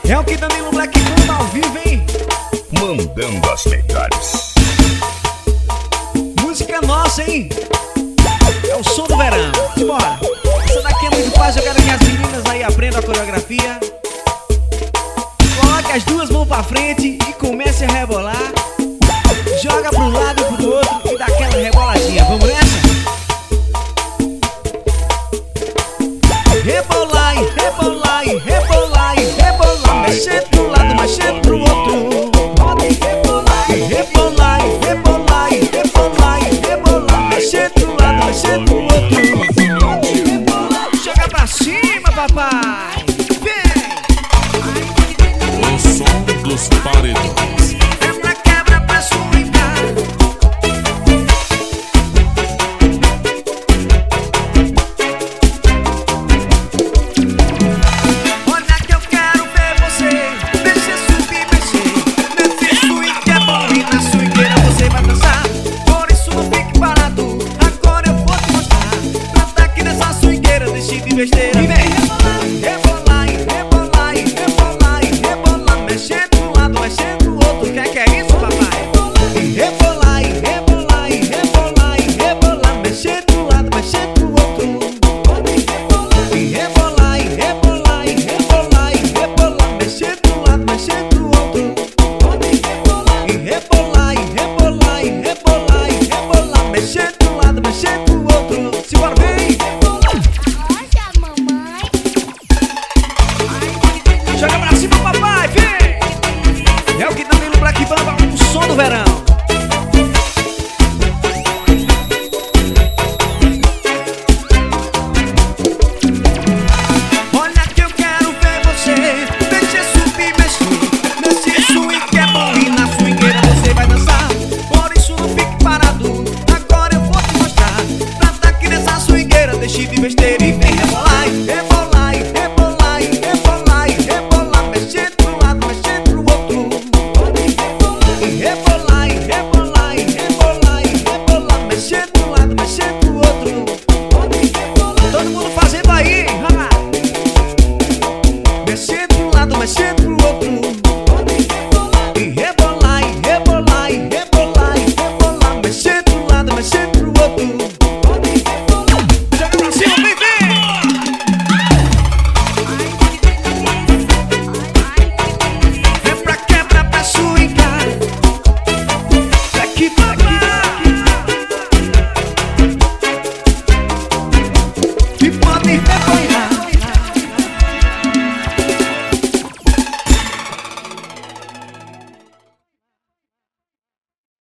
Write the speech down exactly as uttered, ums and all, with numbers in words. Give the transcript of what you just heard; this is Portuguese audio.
É o que Danilo Black manda ao vivo, hein? Mandando as melhores. Música nossa, hein? É o som do verão. Bora. Essa daqui é muito fácil, eu quero que as meninas aí aprendam a coreografia. Coloque as duas mãos pra frente